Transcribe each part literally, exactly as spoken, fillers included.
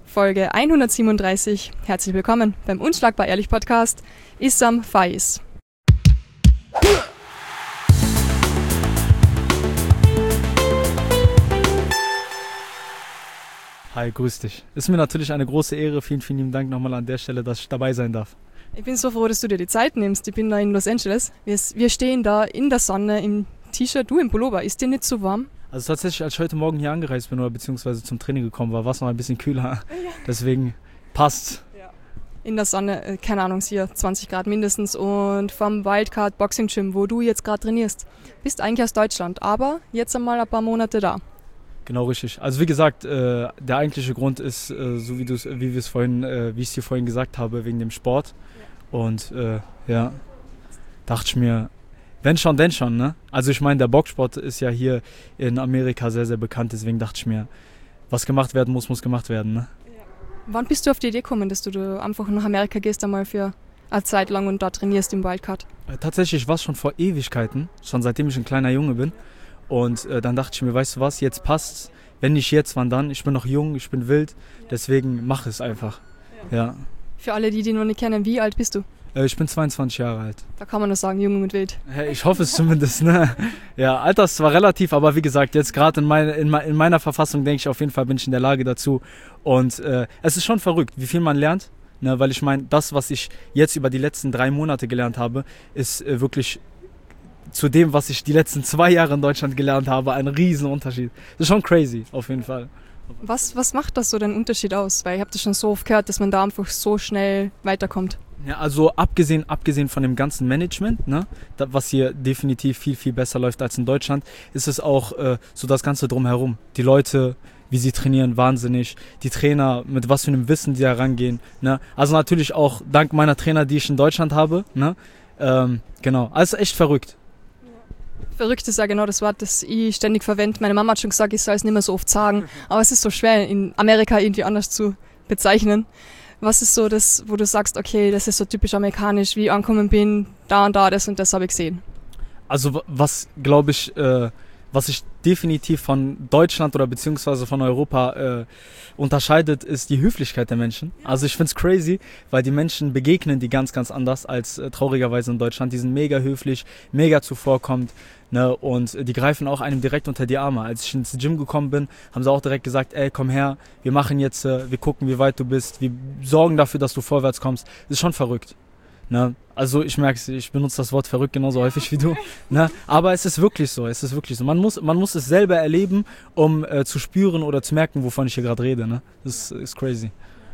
Folge hundertsiebenunddreißig. Herzlich willkommen beim Unschlagbar Ehrlich Podcast. Issam Faiz. Hi, grüß dich. Ist mir natürlich eine große Ehre. Vielen, vielen lieben Dank nochmal an der Stelle, dass ich dabei sein darf. Ich bin so froh, dass du dir die Zeit nimmst. Ich bin da in Los Angeles. Wir, wir stehen da in der Sonne im T-Shirt, du im Pullover. Ist dir nicht so warm? Also tatsächlich, als ich heute Morgen hier angereist bin oder beziehungsweise zum Training gekommen war, war es noch ein bisschen kühler. Ja. Deswegen passt. Ja. In der Sonne, keine Ahnung, hier zwanzig Grad mindestens und vom Wildcard Boxing Gym, wo du jetzt gerade trainierst. Bist eigentlich aus Deutschland, aber jetzt einmal ein paar Monate da. Genau, richtig. Also wie gesagt, äh, der eigentliche Grund ist, äh, so wie, wie, wir es vorhin, äh, wie ich es dir vorhin gesagt habe, wegen dem Sport. Ja. Und äh, ja, dachte ich mir, wenn schon, denn schon, ne? Also ich meine, der Boxsport ist ja hier in Amerika sehr, sehr bekannt, deswegen dachte ich mir, was gemacht werden muss, muss gemacht werden, ne? Ja. Wann bist du auf die Idee gekommen, dass du, du einfach nach Amerika gehst einmal für eine Zeit lang und da trainierst im Wildcard? Äh, tatsächlich war es schon vor Ewigkeiten, schon seitdem ich ein kleiner Junge bin. Und äh, dann dachte ich mir, weißt du was, jetzt passt's. Wenn nicht jetzt, wann dann? Ich bin noch jung, ich bin wild, deswegen mach es einfach. Ja. Ja. Für alle, die dich noch nicht kennen, wie alt bist du? Ich bin zweiundzwanzig Jahre alt. Da kann man nur sagen, jung und wild. Ich hoffe es zumindest. Ne? Ja, Alter ist zwar relativ, aber wie gesagt, jetzt gerade in, meine, in, in meiner Verfassung denke ich auf jeden Fall, bin ich in der Lage dazu. Und äh, es ist schon verrückt, wie viel man lernt. Ne? Weil ich meine, das, was ich jetzt über die letzten drei Monate gelernt habe, ist äh, wirklich zu dem, was ich die letzten zwei Jahre in Deutschland gelernt habe, ein Riesenunterschied. Das ist schon crazy, auf jeden Fall. Was, was macht das so den Unterschied aus? Weil ich habe das schon so oft gehört, dass man da einfach so schnell weiterkommt. Ja, also abgesehen, abgesehen von dem ganzen Management, ne, da, was hier definitiv viel, viel besser läuft als in Deutschland, ist es auch äh, so das Ganze drumherum. Die Leute, wie sie trainieren, wahnsinnig. Die Trainer, mit was für einem Wissen die da rangehen. Ne? Also natürlich auch dank meiner Trainer, die ich in Deutschland habe. Ne? Ähm, genau, also echt verrückt. Verrückt ist ja genau das Wort, das ich ständig verwende. Meine Mama hat schon gesagt, ich soll es nicht mehr so oft sagen. Aber es ist so schwer, in Amerika irgendwie anders zu bezeichnen. Was ist so das, wo du sagst, okay, das ist so typisch amerikanisch, wie ich angekommen bin, da und da, das und das habe ich gesehen? Also was, glaube ich, äh, was sich definitiv von Deutschland oder beziehungsweise von Europa äh, unterscheidet, ist die Höflichkeit der Menschen. Also ich finde es crazy, weil die Menschen begegnen die ganz, ganz anders als äh, traurigerweise in Deutschland. Die sind mega höflich, mega zuvorkommend. Ne, und die greifen auch einem direkt unter die Arme. Als ich ins Gym gekommen bin, haben sie auch direkt gesagt, ey, komm her, wir machen jetzt, äh, wir gucken, wie weit du bist, wir sorgen dafür, dass du vorwärts kommst. Das ist schon verrückt. Ne? Also ich merke es, ich benutze das Wort verrückt genauso häufig wie du. Ne? Aber es ist wirklich so, es ist wirklich so. Man muss, man muss es selber erleben, um äh, zu spüren oder zu merken, wovon ich hier gerade rede. Ne? Das ist crazy.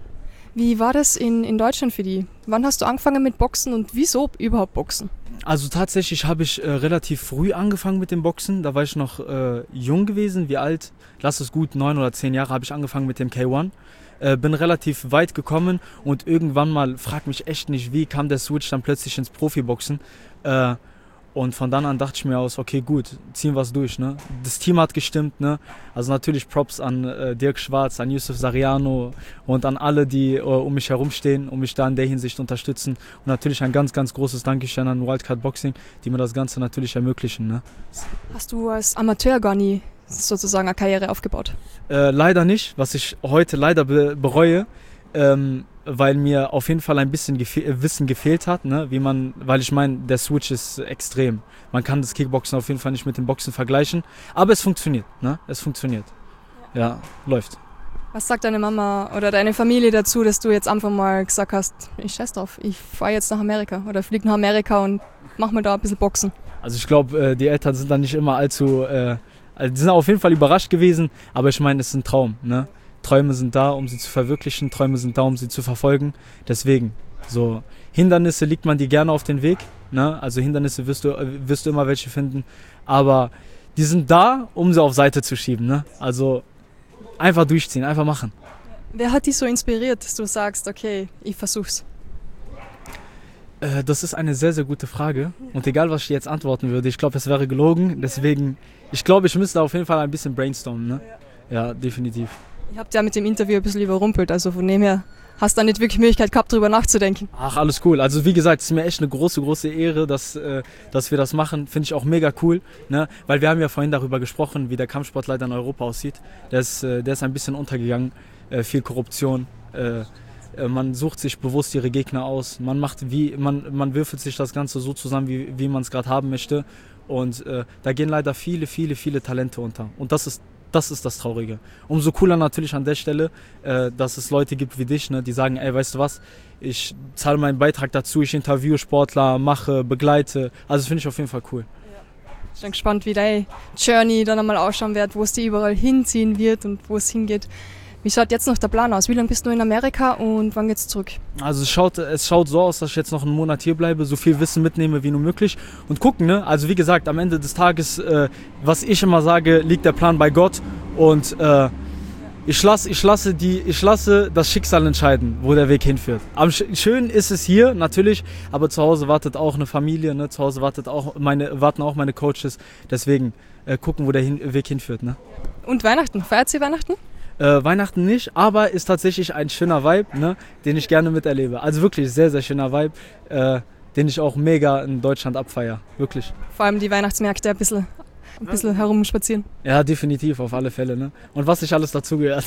Wie war das in, in Deutschland für dich? Wann hast du angefangen mit Boxen und wieso überhaupt Boxen? Also tatsächlich habe ich äh, relativ früh angefangen mit dem Boxen. Da war ich noch äh, jung gewesen. Wie alt? Lass es gut, neun oder zehn Jahre habe ich angefangen mit dem K eins. Äh, bin relativ weit gekommen und irgendwann mal, frag mich echt nicht wie, kam der Switch dann plötzlich ins Profiboxen. Äh, Und von dann an dachte ich mir aus, okay gut, ziehen wir es durch. Ne? Das Team hat gestimmt. Ne? Also natürlich Props an äh, Dirk Schwarz, an Yusuf Sariano und an alle, die äh, um mich herum stehen, um mich da in der Hinsicht unterstützen. Und natürlich ein ganz, ganz großes Dankeschön an Wildcard Boxing, die mir das Ganze natürlich ermöglichen. Ne? Hast du als Amateur gar nie sozusagen eine Karriere aufgebaut? Äh, leider nicht, was ich heute leider be- bereue. Ähm, weil mir auf jeden Fall ein bisschen gefe- Wissen gefehlt hat, ne? Wie man, weil ich meine, der Switch ist extrem. Man kann das Kickboxen auf jeden Fall nicht mit dem Boxen vergleichen, aber es funktioniert, ne? Es funktioniert. Ja, ja, läuft. Was sagt deine Mama oder deine Familie dazu, dass du jetzt einfach mal gesagt hast, ich scheiß drauf, ich fahre jetzt nach Amerika oder fliege nach Amerika und mach mir da ein bisschen Boxen? Also ich glaube, die Eltern sind da nicht immer allzu, äh, die sind auf jeden Fall überrascht gewesen, aber ich meine, es ist ein Traum, ne? Träume sind da, um sie zu verwirklichen, Träume sind da, um sie zu verfolgen. Deswegen, so Hindernisse liegt man dir gerne auf den Weg. Ne? Also Hindernisse wirst du, wirst du immer welche finden. Aber die sind da, um sie auf Seite zu schieben. Ne? Also einfach durchziehen, einfach machen. Wer hat dich so inspiriert, dass du sagst, okay, ich versuch's? Äh, das ist eine sehr, sehr gute Frage. Und egal, was ich jetzt antworten würde, ich glaube, es wäre gelogen. Deswegen, ich glaube, ich müsste auf jeden Fall ein bisschen brainstormen. Ne? Ja, definitiv. Ihr habt ja mit dem Interview ein bisschen überrumpelt, also von dem her hast du da nicht wirklich Möglichkeit gehabt, darüber nachzudenken. Ach, alles cool. Also wie gesagt, es ist mir echt eine große, große Ehre, dass, äh, dass wir das machen. Finde ich auch mega cool, ne? Weil wir haben ja vorhin darüber gesprochen, wie der Kampfsport leider in Europa aussieht. Der ist, äh, der ist ein bisschen untergegangen. äh, viel Korruption. Äh, äh, man sucht sich bewusst ihre Gegner aus. Man macht wie, man, man würfelt sich das Ganze so zusammen, wie, wie man es gerade haben möchte. Und äh, da gehen leider viele, viele, viele Talente unter. Und das ist Das ist das Traurige. Umso cooler natürlich an der Stelle, äh, dass es Leute gibt wie dich, ne, die sagen, ey, weißt du was, ich zahle meinen Beitrag dazu, ich interviewe Sportler, mache, begleite. Also das finde ich auf jeden Fall cool. Ich bin gespannt, wie deine Journey dann einmal ausschauen wird, wo es dir überall hinziehen wird und wo es hingeht. Wie schaut jetzt noch der Plan aus? Wie lange bist du in Amerika und wann geht's zurück? Also es schaut, es schaut so aus, dass ich jetzt noch einen Monat hier bleibe, so viel Wissen mitnehme wie nur möglich und gucken, ne? Also wie gesagt, am Ende des Tages, äh, was ich immer sage, liegt der Plan bei Gott und äh, ich, lass, ich, lasse die, ich lasse das Schicksal entscheiden, wo der Weg hinführt. Am schön ist es hier, natürlich, aber zu Hause wartet auch eine Familie, ne? Zu Hause wartet auch meine, warten auch meine Coaches, deswegen äh, gucken, wo der hin, Weg hinführt. Ne? Und Weihnachten, feiert sie Weihnachten? Äh, Weihnachten nicht, aber ist tatsächlich ein schöner Vibe, ne, den ich gerne miterlebe. Also wirklich sehr, sehr schöner Vibe, äh, den ich auch mega in Deutschland abfeiere. Wirklich. Vor allem die Weihnachtsmärkte ein bisschen, ein bisschen herumspazieren. Ja, definitiv, auf alle Fälle. Ne? Und was sich alles dazugehört.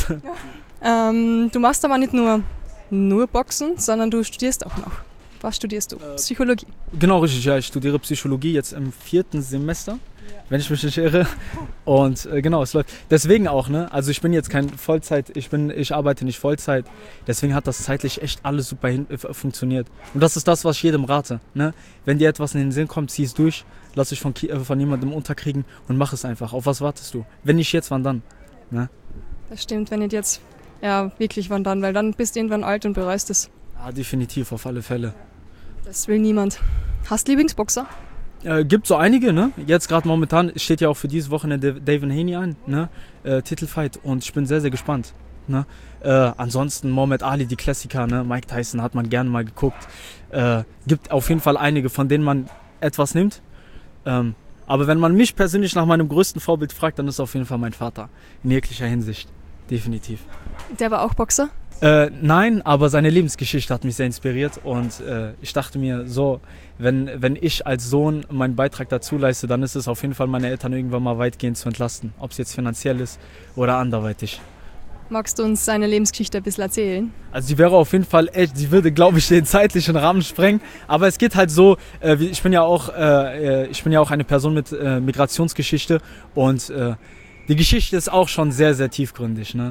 Ja. Ähm, du machst aber nicht nur, nur Boxen, sondern du studierst auch noch. Was studierst du? Äh, Psychologie. Genau, richtig. Ja, ich studiere Psychologie jetzt im vierten Semester. Wenn ich mich nicht irre. Und äh, genau, es läuft. Deswegen auch, ne? Also ich bin jetzt kein Vollzeit, ich bin, ich arbeite nicht Vollzeit. Deswegen hat das zeitlich echt alles super hin, äh, funktioniert. Und das ist das, was ich jedem rate. Ne? Wenn dir etwas in den Sinn kommt, zieh es durch, lass dich von, äh, von jemandem unterkriegen und mach es einfach. Auf was wartest du? Wenn nicht jetzt, wann dann? Ne? Das stimmt, wenn nicht jetzt, ja wirklich wann dann, weil dann bist du irgendwann alt und bereust es. Ja, definitiv, auf alle Fälle. Das will niemand. Hast du Lieblingsboxer? Äh, gibt so einige, ne? Jetzt gerade momentan steht ja auch für dieses Wochenende Devin Haney ein, ne? Äh, Titelfight und ich bin sehr, sehr gespannt. Ne? Äh, ansonsten Muhammad Ali, die Klassiker, ne? Mike Tyson hat man gerne mal geguckt. Äh, gibt auf jeden Fall einige, von denen man etwas nimmt. Ähm, aber wenn man mich persönlich nach meinem größten Vorbild fragt, dann ist es auf jeden Fall mein Vater. In jeglicher Hinsicht. Definitiv. Der war auch Boxer? Äh, nein, aber seine Lebensgeschichte hat mich sehr inspiriert und äh, ich dachte mir so, wenn, wenn ich als Sohn meinen Beitrag dazu leiste, dann ist es auf jeden Fall meine Eltern irgendwann mal weitgehend zu entlasten, ob es jetzt finanziell ist oder anderweitig. Magst du uns seine Lebensgeschichte ein bisschen erzählen? Also sie wäre auf jeden Fall echt, sie würde, glaube ich, den zeitlichen Rahmen sprengen, aber es geht halt so, äh, ich bin ja auch, äh, ich bin ja auch eine Person mit äh, Migrationsgeschichte und äh, die Geschichte ist auch schon sehr, sehr tiefgründig, ne?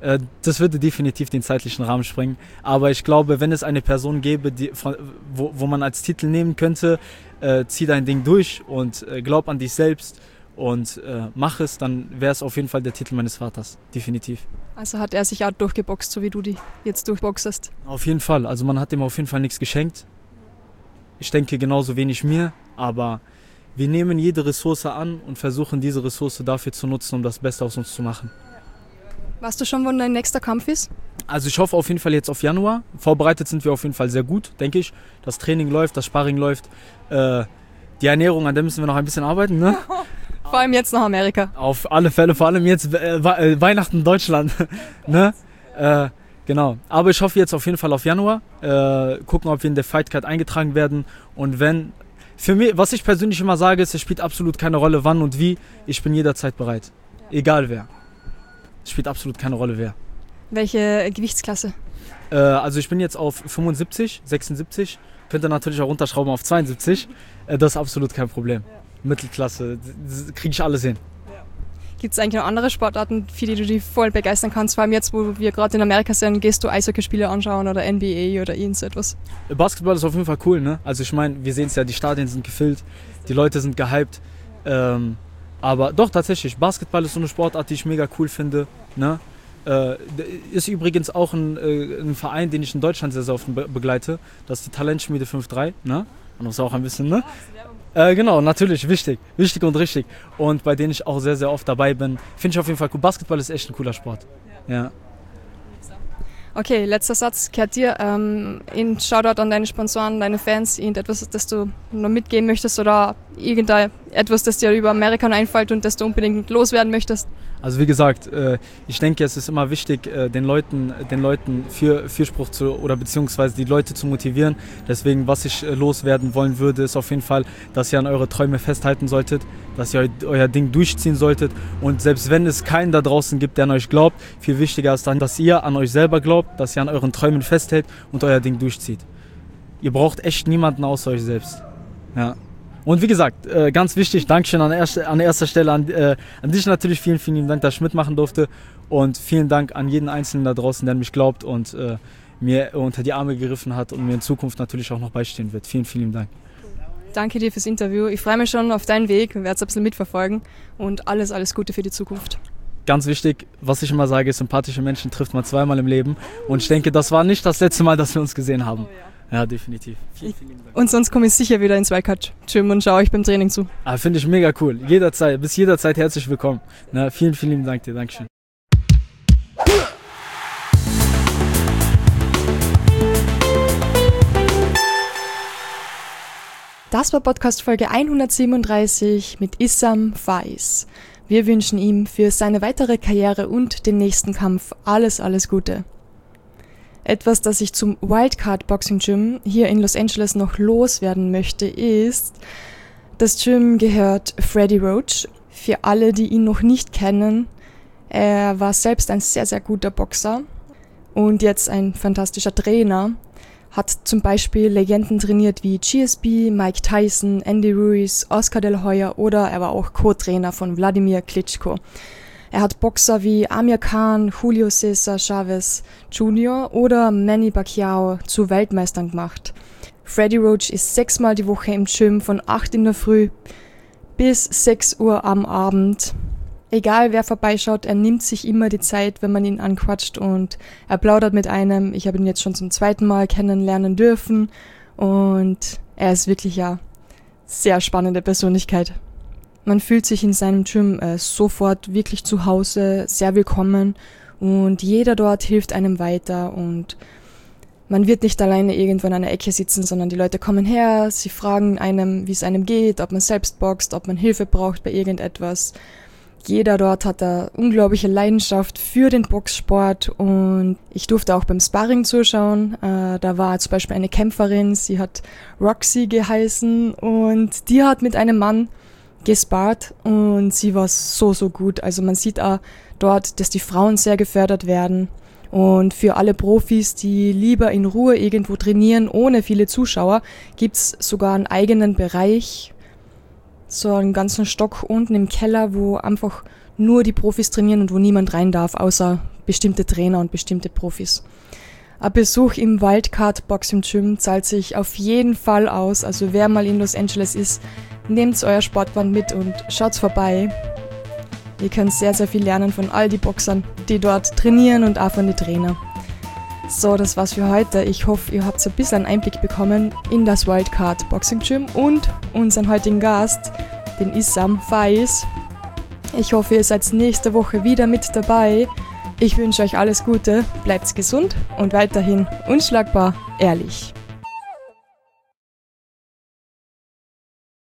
Das würde definitiv den zeitlichen Rahmen sprengen. Aber ich glaube, wenn es eine Person gäbe, die, wo, wo man als Titel nehmen könnte, äh, zieh dein Ding durch und äh, glaub an dich selbst und äh, mach es, dann wäre es auf jeden Fall der Titel meines Vaters. Definitiv. Also hat er sich auch durchgeboxt, so wie du die jetzt durchboxest? Auf jeden Fall. Also man hat ihm auf jeden Fall nichts geschenkt. Ich denke genauso wenig mir, aber wir nehmen jede Ressource an und versuchen diese Ressource dafür zu nutzen, um das Beste aus uns zu machen. Weißt du schon, wann dein nächster Kampf ist? Also ich hoffe auf jeden Fall jetzt auf Januar. Vorbereitet sind wir auf jeden Fall sehr gut, denke ich. Das Training läuft, das Sparring läuft. Äh, die Ernährung, an der müssen wir noch ein bisschen arbeiten. Ne? Vor allem jetzt nach Amerika. Auf alle Fälle, vor allem jetzt äh, Weihnachten in Deutschland. ne? äh, genau. Aber ich hoffe jetzt auf jeden Fall auf Januar. Äh, gucken, ob wir in der Fightcard eingetragen werden. Und wenn, für mich, was ich persönlich immer sage, ist, es spielt absolut keine Rolle, wann und wie. Ich bin jederzeit bereit. Egal wer. Es spielt absolut keine Rolle, wer. Welche Gewichtsklasse? Äh, also ich bin jetzt auf fünfundsiebzig, sechsundsiebzig. Könnte natürlich auch runterschrauben auf zweiundsiebzig. Äh, das ist absolut kein Problem. Ja. Mittelklasse, kriege ich alles hin. Ja. Gibt es eigentlich noch andere Sportarten, für die du dich voll begeistern kannst? Vor allem jetzt, wo wir gerade in Amerika sind, gehst du Eishockeyspiele anschauen oder N B A oder irgend etwas? Basketball ist auf jeden Fall cool, ne? Also ich meine, wir sehen es ja, die Stadien sind gefüllt, die Leute sind gehypt. Ähm, Aber doch, tatsächlich, Basketball ist so eine Sportart, die ich mega cool finde. Ne? Äh, ist übrigens auch ein, äh, ein Verein, den ich in Deutschland sehr, sehr oft be- begleite. Das ist die Talentschmiede fünf drei. Ne? Und das ist auch ein bisschen, ne? Äh, genau, natürlich, wichtig. Wichtig und richtig. Und bei denen ich auch sehr, sehr oft dabei bin. Finde ich auf jeden Fall cool. Basketball ist echt ein cooler Sport. Ja. Okay, letzter Satz gehört dir. Ähm, ein Shoutout an deine Sponsoren, deine Fans, irgendetwas, das du noch mitgeben möchtest oder irgendetwas, das dir über Amerika einfällt und das du unbedingt loswerden möchtest? Also wie gesagt, ich denke, es ist immer wichtig, den Leuten, den Leuten für Fürspruch zu oder beziehungsweise die Leute zu motivieren. Deswegen, was ich loswerden wollen würde, ist auf jeden Fall, dass ihr an eure Träume festhalten solltet, dass ihr euer Ding durchziehen solltet und selbst wenn es keinen da draußen gibt, der an euch glaubt, viel wichtiger ist dann, dass ihr an euch selber glaubt, dass ihr an euren Träumen festhält und euer Ding durchzieht. Ihr braucht echt niemanden außer euch selbst. Ja. Und wie gesagt, äh, ganz wichtig, Dankeschön an, erste, an erster Stelle an, äh, an dich natürlich, vielen, vielen lieben Dank, dass ich mitmachen durfte und vielen Dank an jeden Einzelnen da draußen, der an mich glaubt und äh, mir unter die Arme gegriffen hat und mir in Zukunft natürlich auch noch beistehen wird. Vielen, vielen lieben Dank. Danke dir fürs Interview. Ich freue mich schon auf deinen Weg, werde es ein bisschen mitverfolgen und alles, alles Gute für die Zukunft. Ganz wichtig, was ich immer sage, sympathische Menschen trifft man zweimal im Leben und ich denke, das war nicht das letzte Mal, dass wir uns gesehen haben. Oh ja. Ja, definitiv. Vielen, vielen Dank. Und sonst komme ich sicher wieder ins Wildcard-Gym und schaue euch beim Training zu. Ah, finde ich mega cool. Jederzeit, bis jederzeit herzlich willkommen. Na, vielen, vielen Dank dir. Dankeschön. Das war Podcast-Folge hundertsiebenunddreißig mit Issam Faiz. Wir wünschen ihm für seine weitere Karriere und den nächsten Kampf alles, alles Gute. Etwas, das ich zum Wildcard Boxing Gym hier in Los Angeles noch loswerden möchte, ist, das Gym gehört Freddie Roach. Für alle, die ihn noch nicht kennen, er war selbst ein sehr, sehr guter Boxer und jetzt ein fantastischer Trainer. Hat zum Beispiel Legenden trainiert wie G S P, Mike Tyson, Andy Ruiz, Oscar De La Hoya oder er war auch Co-Trainer von Wladimir Klitschko. Er hat Boxer wie Amir Khan, Julio Cesar Chavez Junior oder Manny Pacquiao zu Weltmeistern gemacht. Freddie Roach ist sechsmal die Woche im Gym von acht in der Früh bis sechs Uhr am Abend. Egal wer vorbeischaut, er nimmt sich immer die Zeit, wenn man ihn anquatscht und er plaudert mit einem. Ich habe ihn jetzt schon zum zweiten Mal kennenlernen dürfen und er ist wirklich eine sehr spannende Persönlichkeit. Man fühlt sich in seinem Gym äh, sofort wirklich zu Hause, sehr willkommen und jeder dort hilft einem weiter und man wird nicht alleine irgendwo in einer Ecke sitzen, sondern die Leute kommen her, sie fragen einem, wie es einem geht, ob man selbst boxt, ob man Hilfe braucht bei irgendetwas. Jeder dort hat eine unglaubliche Leidenschaft für den Boxsport und ich durfte auch beim Sparring zuschauen. Äh, da war zum Beispiel eine Kämpferin, sie hat Roxy geheißen und die hat mit einem Mann gespart und sie war so, so gut. Also man sieht auch dort, dass die Frauen sehr gefördert werden. Und für alle Profis, die lieber in Ruhe irgendwo trainieren, ohne viele Zuschauer, gibt's sogar einen eigenen Bereich, so einen ganzen Stock unten im Keller, wo einfach nur die Profis trainieren und wo niemand rein darf, außer bestimmte Trainer und bestimmte Profis. Ein Besuch im Wildcard Boxing Gym zahlt sich auf jeden Fall aus. Also wer mal in Los Angeles ist, nehmt euer Sportband mit und schaut vorbei. Ihr könnt sehr, sehr viel lernen von all die Boxern, die dort trainieren und auch von den Trainern. So, das war's für heute. Ich hoffe, ihr habt so ein bisschen einen Einblick bekommen in das Wildcard Boxing Gym und unseren heutigen Gast, den Issam Faiz. Ich hoffe, ihr seid nächste Woche wieder mit dabei. Ich wünsche euch alles Gute, bleibt gesund und weiterhin unschlagbar ehrlich.